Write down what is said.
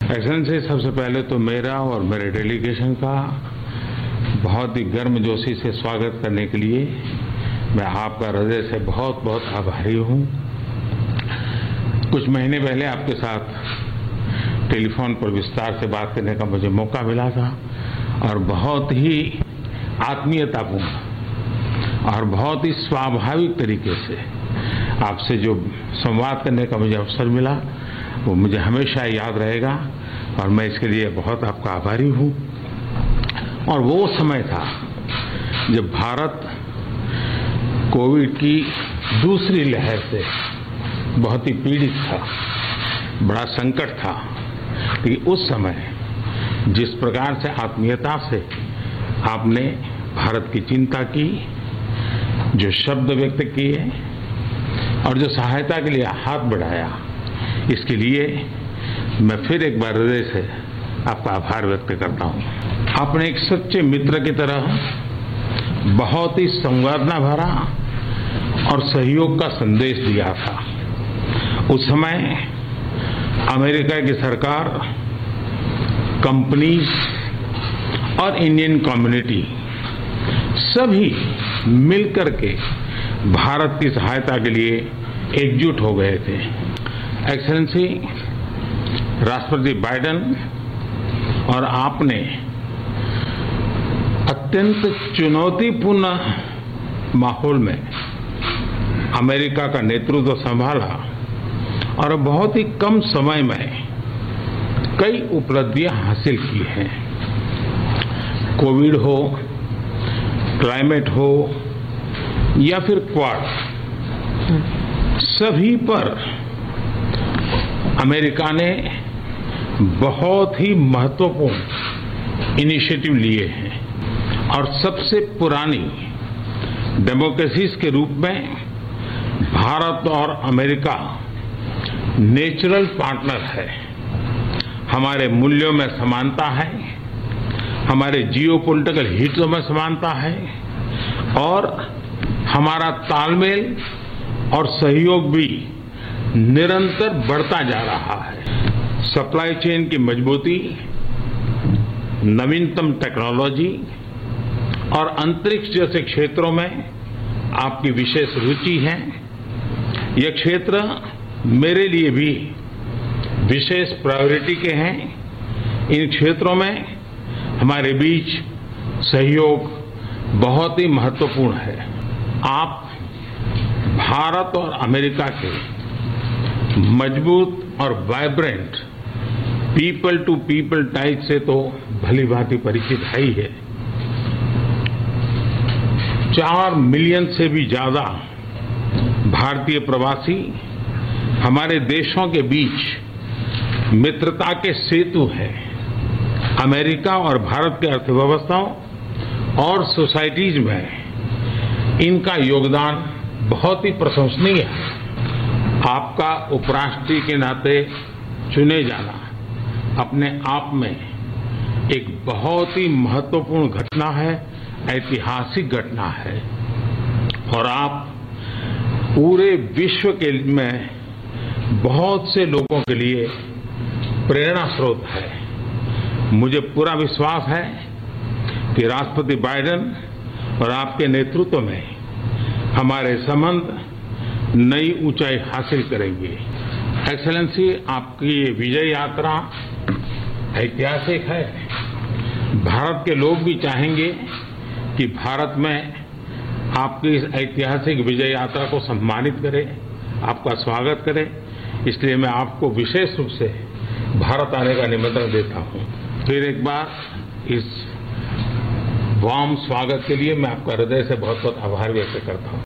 Excellency, सबसे पहले तो मेरा और मेरे डेलीगेशन का बहुत ही गर्मजोशी से स्वागत करने के लिए मैं आपका हृदय से बहुत बहुत आभारी हूं। कुछ महीने पहले आपके साथ टेलीफोन पर विस्तार से बात करने का मुझे मौका मिला था और बहुत ही आत्मीयतापूर्ण और बहुत ही स्वाभाविक तरीके से आपसे जो संवाद करने का मुझे अवसर मिला वो मुझे हमेशा याद रहेगा और मैं इसके लिए बहुत आपका आभारी हूं। और वो समय था जब भारत कोविड की दूसरी लहर से बहुत ही पीड़ित था, बड़ा संकट था। लेकिन उस समय जिस प्रकार से आत्मीयता से आपने भारत की चिंता की, जो शब्द व्यक्त किए और जो सहायता के लिए हाथ बढ़ाया, इसके लिए मैं फिर एक बार हृदय से आपका आभार व्यक्त करता हूं। आपने एक सच्चे मित्र की तरह बहुत ही संवेदना भरा और सहयोग का संदेश दिया था। उस समय अमेरिका की सरकार, कंपनीज और इंडियन कम्युनिटी सभी मिलकर के भारत की सहायता के लिए एकजुट हो गए थे। एक्सेलेंसी, राष्ट्रपति बाइडेन और आपने अत्यंत चुनौतीपूर्ण माहौल में अमेरिका का नेतृत्व संभाला और बहुत ही कम समय में कई उपलब्धियां हासिल की हैं। कोविड हो, क्लाइमेट हो या फिर क्वाड, सभी पर अमेरिका ने बहुत ही महत्वपूर्ण इनिशिएटिव लिए हैं और सबसे पुरानी डेमोक्रेसीज के रूप में भारत और अमेरिका नेचुरल पार्टनर है। हमारे मूल्यों में समानता है, हमारे जियोपॉलिटिकल हितों में समानता है और हमारा तालमेल और सहयोग भी निरंतर बढ़ता जा रहा है। सप्लाई चेन की मजबूती, नवीनतम टेक्नोलॉजी और अंतरिक्ष जैसे क्षेत्रों में आपकी विशेष रुचि है। ये क्षेत्र मेरे लिए भी विशेष प्रायोरिटी के हैं। इन क्षेत्रों में हमारे बीच सहयोग बहुत ही महत्वपूर्ण है। आप भारत और अमेरिका के मजबूत और vibrant people to people ties से तो भली भांति परिचित है ही है। 4 मिलियन से भी ज्यादा भारतीय प्रवासी हमारे देशों के बीच मित्रता के सेतु हैं। अमेरिका और भारत की अर्थव्यवस्थाओं और सोसाइटीज में इनका योगदान बहुत ही प्रशंसनीय है। आपका उपराष्ट्रपति के नाते चुने जाना अपने आप में एक बहुत ही महत्वपूर्ण घटना है, ऐतिहासिक घटना है और आप पूरे विश्व के में बहुत से लोगों के लिए प्रेरणा स्रोत है। मुझे पूरा विश्वास है कि राष्ट्रपति बाइडेन और आपके नेतृत्व में हमारे संबंध नई ऊंचाई हासिल करेंगे। एक्सेलेंसी, आपकी ये विजय यात्रा ऐतिहासिक है। भारत के लोग भी चाहेंगे कि भारत में आपकी इस ऐतिहासिक विजय यात्रा को सम्मानित करें, आपका स्वागत करें। इसलिए मैं आपको विशेष रूप से भारत आने का निमंत्रण देता हूं। फिर एक बार इस वार्म स्वागत के लिए मैं आपका हृदय से बहुत बहुत आभार व्यक्त करता हूं।